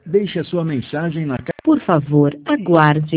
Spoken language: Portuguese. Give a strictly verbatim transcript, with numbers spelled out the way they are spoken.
Deixe a sua mensagem na caixa. Por favor, aguarde.